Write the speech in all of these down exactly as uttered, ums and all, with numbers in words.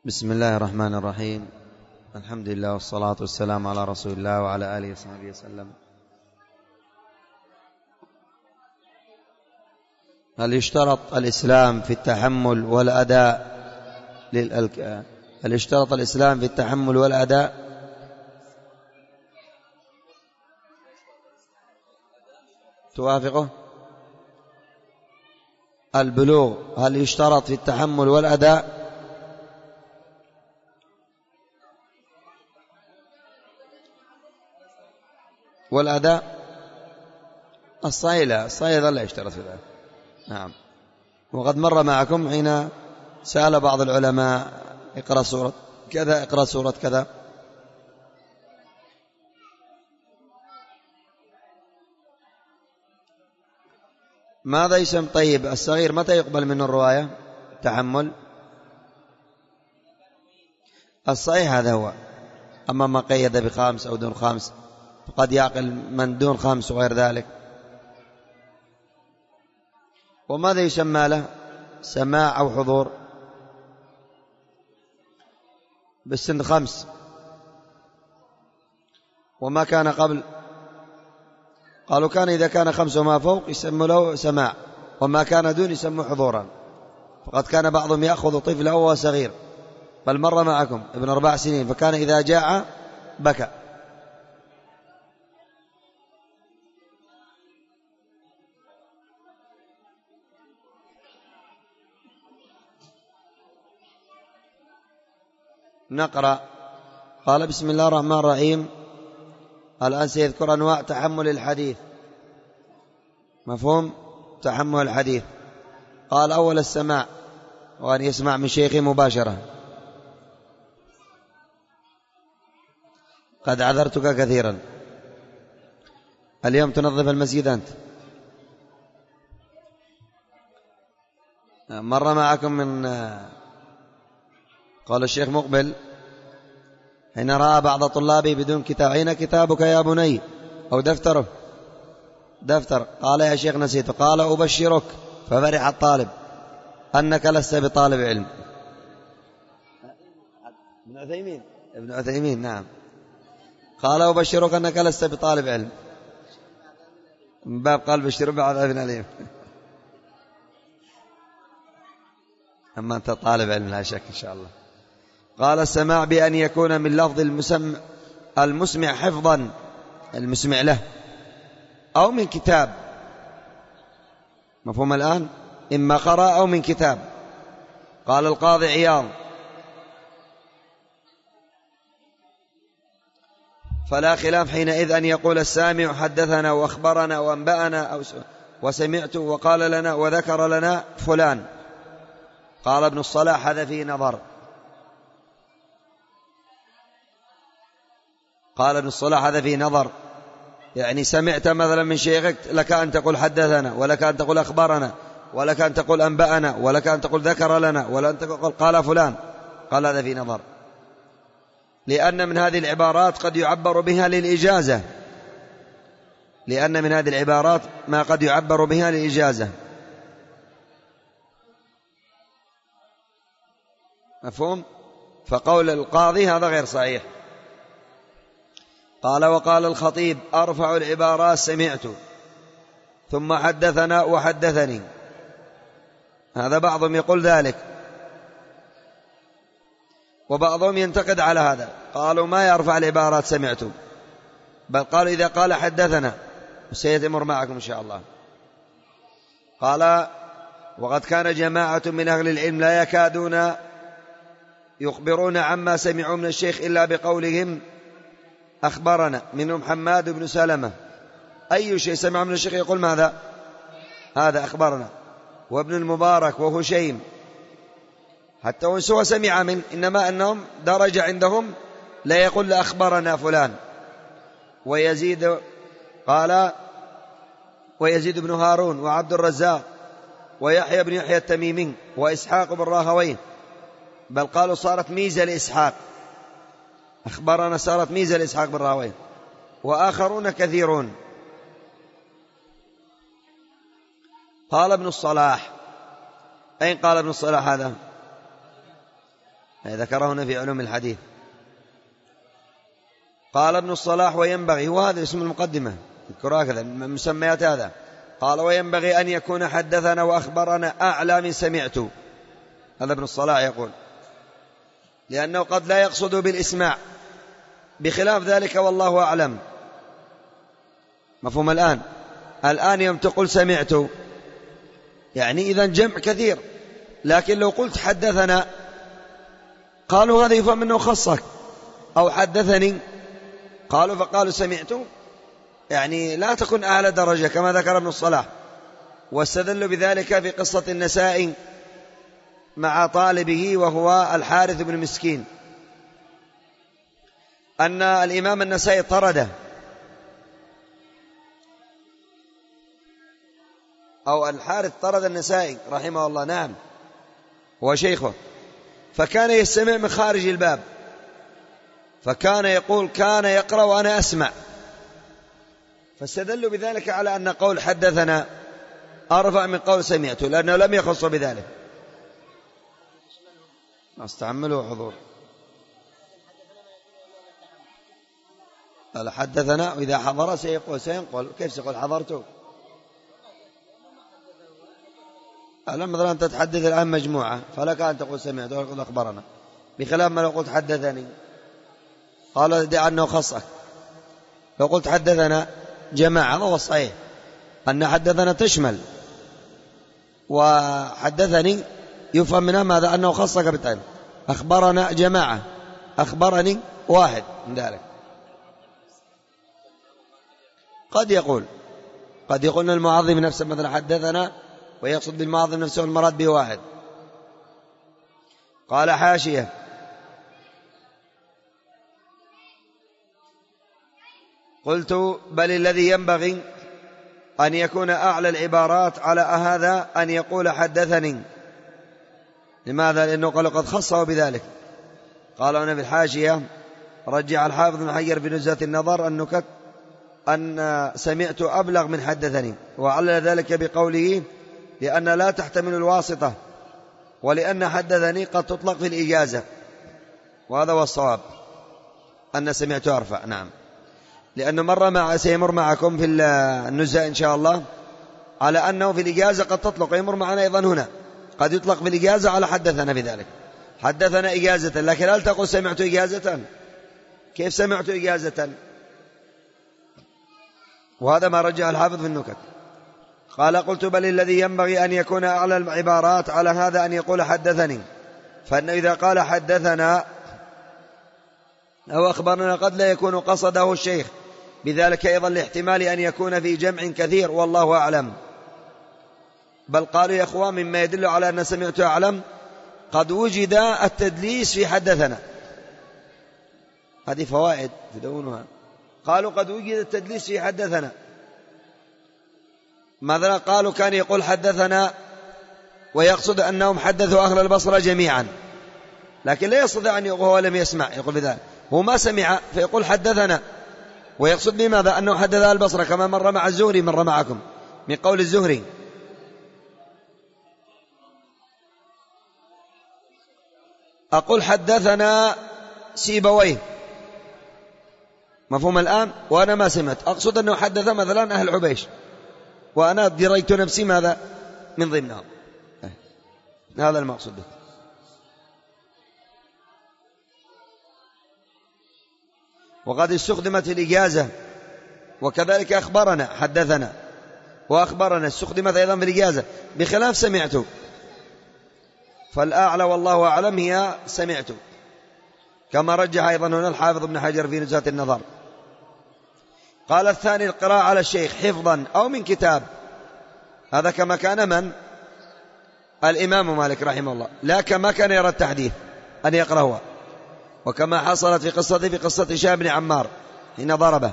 بسم الله الرحمن الرحيم. الحمد لله والصلاة والسلام على رسول الله وعلى آله وصحبه وسلم. هل يشترط الإسلام في التحمل والأداء للألك... هل يشترط الإسلام في التحمل والأداء؟ توافقه؟ البلوغ هل يشترط في التحمل والأداء؟ والأداء الصحيح لا، الصحيح لا يشترط في ذلك. نعم. وقد مر معكم حين سأل بعض العلماء اقرأ سورة كذا اقرأ سورة كذا. ماذا يسمى طيب الصغير متى يقبل منه الرواية تحمل؟ الصحيح هذا هو. أما ما قيد بخامس أو دون خامس فقد يعقل من دون خامس وغير ذلك. وماذا يسمى له سماع أو حضور؟ بالسن خمس. وما كان قبل قالوا كان إذا كان خمس وما فوق يسمى له سماع، وما كان دون يسمى حضورا. فقد كان بعضهم يأخذ طفله وهو صغير، بل مر معكم ابن أربع سنين فكان إذا جاع بكى. نقرأ. قال بسم الله الرحمن الرحيم. الآن سيذكر أنواع تحمل الحديث. مفهوم تحمل الحديث. قال أول السماع، وأن يسمع من شيخه مباشرة. قد عذرتك كثيرا، اليوم تنظف المسجد أنت. مر معكم من قال الشيخ مقبل حين رأى بعض طلابه بدون كتاب: أين كتابك يا بني؟ أو دفتره دفتر. قال يا شيخ نسيت. قال أبشرك، ففرح الطالب أنك لست بطالب علم. ابن عثيمين ابن عثيمين نعم. قال أبشرك أنك لست بطالب علم، من باب قال بشر بعذاب أليم. أما أنت طالب علم لا شك إن شاء الله. قال السماع بأن يكون من لفظ المسمع, المسمع حفظا، المسمع له، أو من كتاب. مفهوم الآن؟ إما قرأ أو من كتاب. قال القاضي عياض: فلا خلاف حينئذ أن يقول السامع حدثنا وأخبرنا وأنبأنا أو وسمعت وقال لنا وذكر لنا فلان. قال ابن الصلاح: هذا فيه نظر. قال ابن الصلاح: هذا فيه نظر، يعني سمعت مثلا من شيخك لك أن تقول حدثنا، ولك أن تقول أخبرنا، ولك أن تقول أنبأنا، ولك أن تقول ذكر لنا، ولا أن تقول قال فلان. قال هذا فيه نظر، لأن من هذه العبارات قد يعبر بها للإجازة، لأن من هذه العبارات ما قد يعبر بها للإجازة. مفهوم؟ فقول القاضي هذا غير صحيح. قال وقال الخطيب: أرفع العبارات سمعت ثم حدثنا وحدثني. هذا بعضهم يقول ذلك، وبعضهم ينتقد على هذا. قالوا ما يرفع العبارات سمعت، بل قالوا إذا قال حدثنا، وسيتمر معكم إن شاء الله. قال وقد كان جماعة من أهل العلم لا يكادون يخبرون عما سمعوا من الشيخ إلا بقولهم أخبرنا، منهم حماد بن سلمة. أي شيء سمع من الشيخ يقول ماذا؟ هذا أخبرنا. وابن المبارك وهشيم، حتى وإن سوى سمع من، إنما أنهم درجة عندهم لا يقول أخبرنا فلان. ويزيد قال ويزيد بن هارون وعبد الرزاق ويحيى بن يحيى التميمي وإسحاق بن راهويه، بل قالوا صارت ميزة لإسحاق، أخبرنا صارت ميزة لإسحاق بن راهويه، وآخرون كثيرون. قال ابن الصلاح. أين قال ابن الصلاح هذا؟ ذكره هنا في علوم الحديث. قال ابن الصلاح وينبغي، وهذا اسم المقدمة اذكروا هكذا مسميات هذا. قال وينبغي أن يكون حدثنا وأخبرنا أعلى من سمعت، هذا ابن الصلاح يقول، لأنه قد لا يقصد بالإسماع، بخلاف ذلك والله أعلم. مفهوم الآن؟ الآن يوم تقول سمعت يعني إذن جمع كثير، لكن لو قلت حدثنا قالوا هذا يفهم أنه خصك، أو حدثني قالوا فقالوا سمعت، يعني لا تكن أعلى درجة كما ذكر ابن الصلاح. واستدلوا بذلك في قصة النسائي مع طالبه وهو الحارث بن مسكين، أن الإمام النسائي طرده أو الحارث طرد النسائي رحمه الله، نعم هو شيخه، فكان يستمع من خارج الباب، فكان يقول كان يقرأ وأنا أسمع، فاستدلوا بذلك على أن قول حدثنا أرفع من قول سمعت، لأنه لم يخص بذلك. استعملوا حضور قال حدثنا، وإذا حضر سيقول سينقل، كيف سيقول حضرته؟ الآن مثلا أنت تحدث الآن مجموعة، فلك أن تقول سمعت وتقول أخبرنا، بخلاف ما لو قلت حدثني قال دع أنه خصك. لو قلت حدثنا جماعة هذا هو الصحيح، أن حدثنا تشمل، وحدثني يفهم منها ماذا؟ أنه خصك بالتعليم. أخبرنا جماعة، أخبرني واحد من ذلك. قد يقول قد يقول المعظم نفسه مثلا حدثنا ويقصد بالمعظم نفسه المراد به واحد. قال حاشية قلت بل الذي ينبغي أن يكون أعلى العبارات على هذا أن يقول حدثني. لماذا؟ لأنه قال قد خصه بذلك. قال هنا في الحاشية رجع الحافظ بن حجر في نزهة النظر النكت أن سمعت أبلغ من حدثني، وعلل ذلك بقوله لأن لا تحتمل الواسطة، ولأن حدثني قد تطلق في الإجازة، وهذا هو الصواب أن سمعت أرفع. نعم، لأنه مر مع سيمر معكم في النزهة إن شاء الله على أنه في الإجازة قد تطلق، يمر معنا أيضا هنا قد يطلق في الإجازة على حدثنا بذلك، حدثنا إجازة، لكن هل تقول سمعت إجازة؟ كيف سمعت إجازة؟ وهذا ما رجع الحافظ في النكت. قال قلت بل الذي ينبغي أن يكون أعلى العبارات على هذا أن يقول حدثني، فإنه إذا قال حدثنا أو أخبرنا قد لا يكون قصده الشيخ، بذلك أيضا الاحتمال أن يكون في جمع كثير والله أعلم. بل قالوا يا أخوان مما يدل على أن سمعت أعلم قد وجد التدليس في حدثنا، هذه فوائد تدونها. قالوا قد وجد التدليس في حدثنا، ماذا قالوا؟ كان يقول حدثنا ويقصد أنهم حدثوا أهل البصرة جميعا، لكن لا يستطيع أن يقول هو لم يسمع، يقول بذلك هو ما سمع فيقول حدثنا، ويقصد بماذا؟ أنه حدث أهل البصرة، كما مر مع الزهري مر معكم من قول الزهري. أقول حدثنا سيبويه، مفهوم الآن؟ وأنا ما سمعت، أقصد أنه حدث مثلا أهل عبيش، وأنا دريت نفسي ماذا؟ من ضمنهم. هذا المقصود به. وقد استخدمت الإجازة، وكذلك أخبرنا حدثنا وأخبرنا استخدمت أيضا في الإجازة بخلاف سمعت، فالأعلى والله أعلم هي سمعت، كما رجح أيضا هنا الحافظ ابن حجر في نزهة النظر. قال الثاني القراءة على الشيخ حفظا أو من كتاب، هذا كما كان من؟ الإمام مالك رحمه الله، لا كما كان يرى التحديث أن يقرأه، وكما حصلت في قصته في قصة هشام بن عمار حين ضربه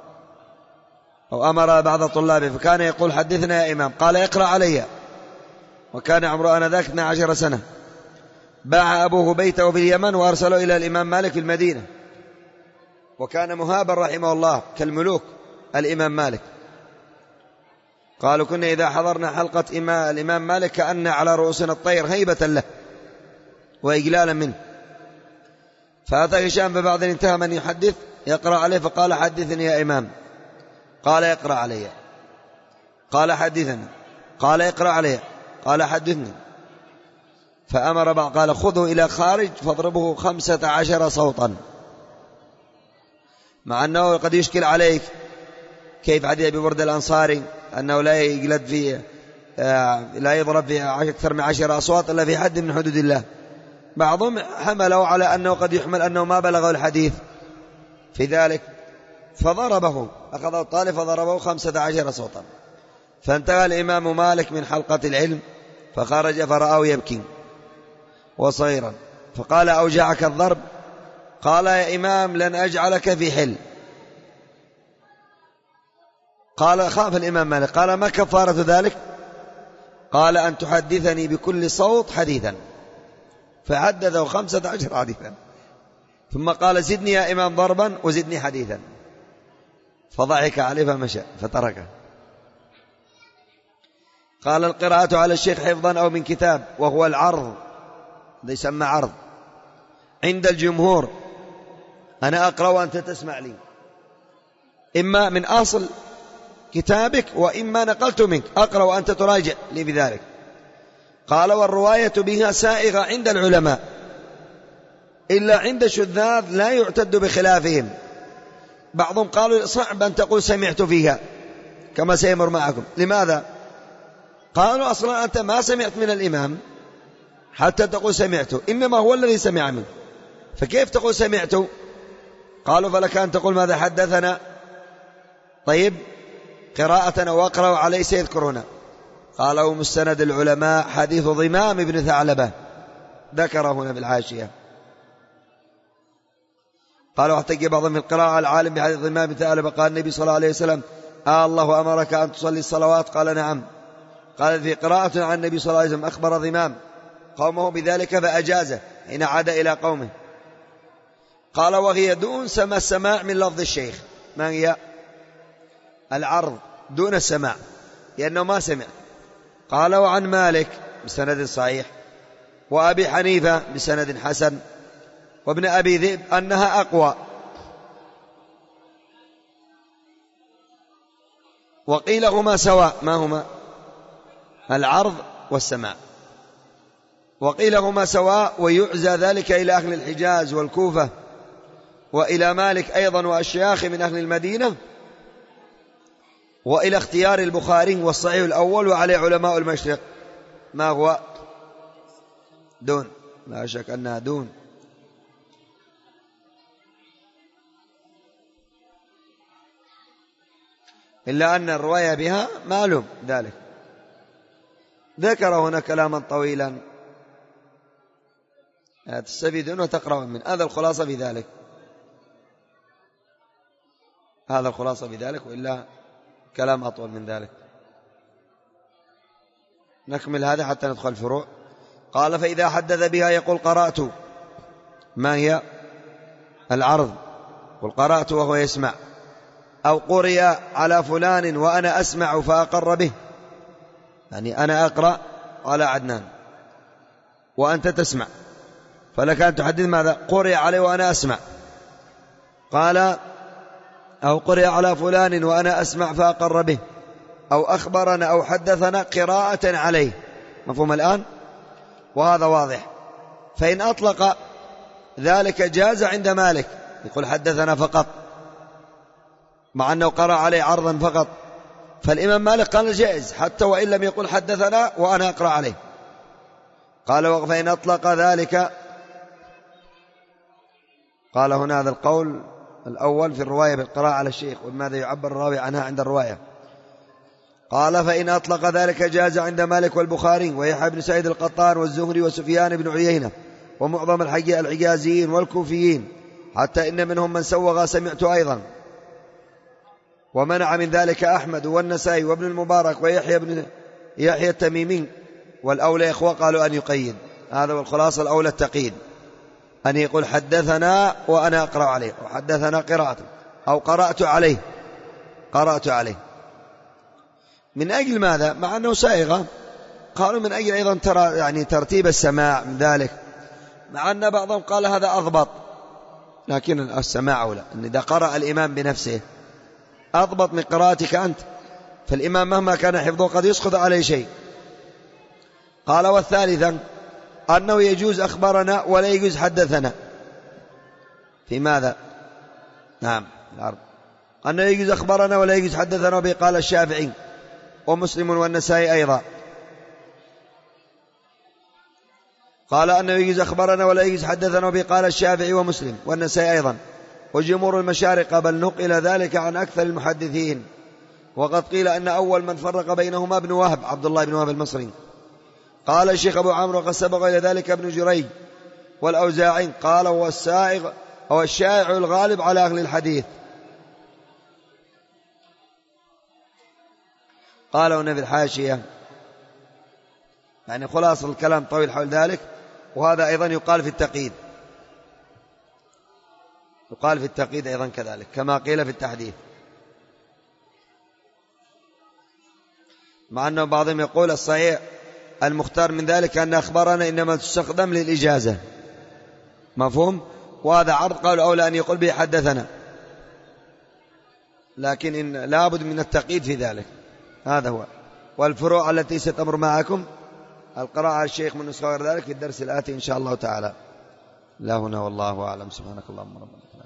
أو أمر بعض طلابه فكان يقول حدثنا يا إمام، قال اقرأ علي، وكان عمره آنذاك اثنا عشر سنة. باع أبوه بيته في اليمن وأرسله إلى الإمام مالك في المدينة، وكان مهابا رحمه الله كالملوك الإمام مالك. قالوا كنا إذا حضرنا حلقة الإمام مالك كأن على رؤوسنا الطير هيبة له وإجلالا منه، فأتى هشام ببعض انتهى من يحدث يقرأ عليه فقال حدثني يا إمام. قال اقرأ علي. قال حدثني. قال اقرأ علي. قال حدثني. فأمر بعض قال خذه إلى خارج فاضربه خمسة عشر صوتا، مع أنه قد يشكل عليك كيف حديث أبي برد الأنصاري أنه لا يجلد فيه لا يضرب فيه أكثر من عشر أصوات إلا في حد من حدود الله. بعضهم حملوا على أنه قد يحمل أنه ما بلغ الحديث في ذلك، فضربه أخذ الطالب فضربه خمسة عشر صوتا. فانتهى الإمام مالك من حلقة العلم فخرج فرآه يبكي وصيرا فقال أوجعك الضرب؟ قال يا إمام لن أجعلك في حل. قال خاف الإمام مالك قال ما كفارة ذلك؟ قال أن تحدثني بكل صوت حديثا، فحدثه خمسة عشر حديثا، ثم قال زدني يا إمام ضربا وزدني حديثا، فضحك عليه فمشى فتركه. قال القراءة على الشيخ حفظا أو من كتاب وهو العرض، ده يسمى عرض عند الجمهور، أنا أقرأ وأنت تسمع لي، إما من أصل كتابك وإما نقلت منك، أقرأ وأنت تراجع لي بذلك. قال والرواية بها سائغة عند العلماء إلا عند الشذاذ لا يعتد بخلافهم. بعضهم قالوا صعب أن تقول سمعت فيها كما سيمر معكم. لماذا؟ قالوا أصلا أنت ما سمعت من الإمام حتى تقول سمعت، إنما هو الذي سمع منه، فكيف تقول سمعت؟ قالوا فلك أن تقول ماذا حدثنا. طيب قراءة وأقرأ عليه سيذكر هنا. قالوا مستند العلماء حديث ضمام بن ثعلبة، ذكره هنا بالحاشية. قالوا احتج بعضهم في القراءة العالم بحديث ضمام بن ثعلبة قال النبي صلى الله عليه وسلم آه الله أمرك أن تصلي الصلوات؟ قال نعم. قال في قراءة عن النبي صلى الله عليه وسلم أخبر ضمام قومه بذلك فأجازه حين عاد إلى قومه. قال وهي دون سما السماع من لفظ الشيخ. ما هي؟ العرض دون السماع لأنه ما سمع. قال وعن مالك بسند صحيح وأبي حنيفة بسند حسن وابن أبي ذئب أنها أقوى. وقيل هما سواء. ما هما؟ العرض والسماع. وقيل هما سواء ويعزى ذلك إلى أهل الحجاز والكوفة وإلى مالك أيضا وأشياخ من أهل المدينة، وإلى اختيار البخاري والصحيح الأول وعليه علماء المشرق. ما هو؟ دون، لا شك أنها دون. إلا أن الرواية بها معلوم ذلك. ذكر هنا كلاما طويلا تستفيدون وتقرأون من هذا الخلاصة في ذلك، هذا الخلاصة في ذلك، وإلا كلام أطول من ذلك. نكمل هذا حتى ندخل الفروع. قال فإذا حدث بها يقول قرأت. ما هي؟ العرض. قل قرأت وهو يسمع. أو قرئ على فلان وأنا أسمع فأقر به، يعني أنا أقرأ على عدنان وأنت تسمع، فلك أن تحدث ماذا؟ قرئ عليه وأنا أسمع. قال أو قرئ على فلان وأنا أسمع فأقر به، أو أخبرنا أو حدثنا قراءة عليه. مفهوم الآن؟ وهذا واضح. فإن أطلق ذلك جاز عند مالك، يقول حدثنا فقط مع أنه قرأ عليه عرضا فقط، فالإمام مالك قال جائز حتى وإن لم يقل حدثنا وأنا أقرأ عليه. قال فإن أطلق ذلك، قال هنا هذا القول الأول في الرواية بالقراءة على الشيخ وماذا يعبر الراوي عنها عند الرواية. قال فإن أطلق ذلك جاز عند مالك والبخاري ويحيى بن سعيد القطان والزهري وسفيان بن عيينة ومعظم الحجازيين والكوفيين، حتى إن منهم من سوغ سمعت أيضا. ومنع من ذلك أحمد والنسائي وابن المبارك ويحيى بن يحيى التميمي، والأولى إخوة قالوا أن يقيد. هذا والخلاصة الأولى التقييد، أن يقول حدثنا وأنا أقرأ عليه، وحدثنا قراءة، أو قرأت عليه قرأت عليه. من أجل ماذا؟ مع أنه سائغة، قالوا من أجل أيضا ترى يعني ترتيب السماع من ذلك، مع أن بعضهم قال هذا أضبط لكن السماع أولى. أن إذا قرأ الإمام بنفسه أضبط من قراءتك أنت، فالإمام مهما كان حفظه قد يسقط عليه شيء. قال والثالثا أنه يجوز أخبرنا ولا يجوز حدثنا. في ماذا؟ نعم العرض. أنه يجوز أخبرنا ولا يجوز حدثنا، وبه قال الشافعي ومسلم والنسائي أيضا. قال أنه يجوز أخبرنا ولا يجوز حدثنا، وبه قال الشافعي ومسلم والنسائي أيضا، وجمهور المشارقة، بل نقل ذلك عن أكثر المحدثين. وقد قيل أن أول من فرق بينهما ابن وهب، عبد الله بن وهب المصري. قال الشيخ أبو عمرو وقد سبق إلى ذلك ابن جريج والأوزاعي. قال هو السائغ هو الشائع الغالب على أهل الحديث. قال هنا في الحاشية، يعني خلاص الكلام طويل حول ذلك، وهذا أيضا يقال في التقييد، يقال في التقييد أيضا كذلك كما قيل في التحديث، مع أنه بعضهم يقول الصحيح المختار من ذلك أن أخبرنا إنما تستخدم للإجازة، مفهوم؟ وهذا عرض قال أولى أن يقول به حدثنا، لكن إن لابد من التقييد في ذلك. هذا هو. والفروع التي ستمر معكم القراءة على الشيخ من نسخة غير ذلك في الدرس الآتي إن شاء الله تعالى. لا هنا والله أعلم. سبحانك اللهم ربنا.